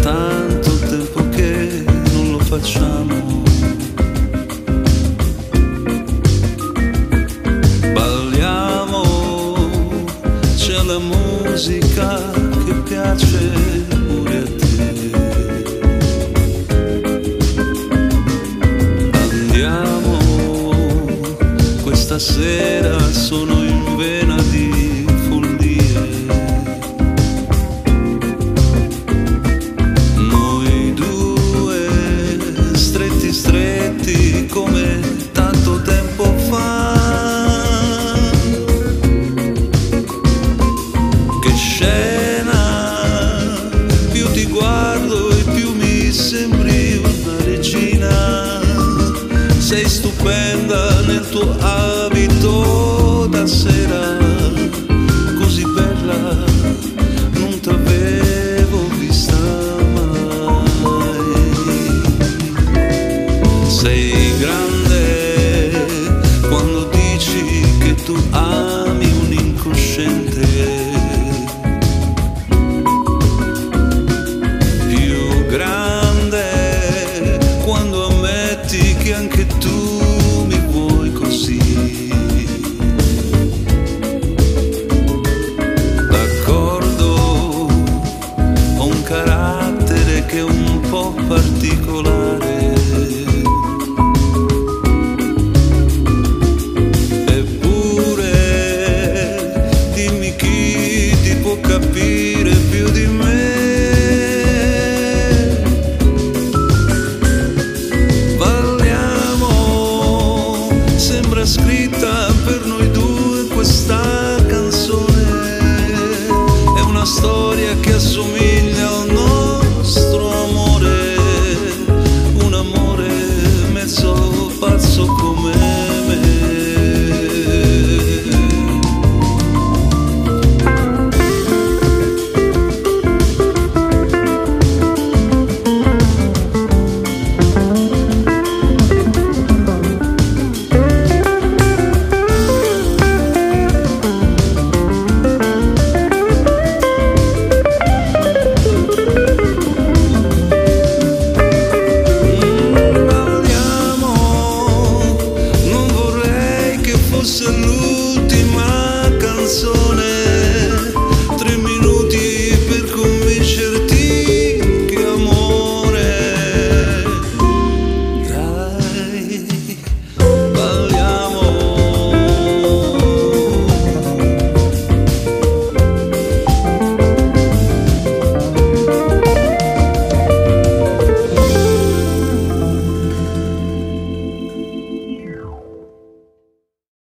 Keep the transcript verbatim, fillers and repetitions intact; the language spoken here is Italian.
tanto tempo che non lo facciamo. Balliamo, c'è la musica che piace pure a te. Andiamo, questa sera sono in vena di follie. Noi due, stretti stretti come tanto tempo fa. Che scena, più ti guardo e più mi sembri una regina. Sei stupenda nel tuo abito da sera.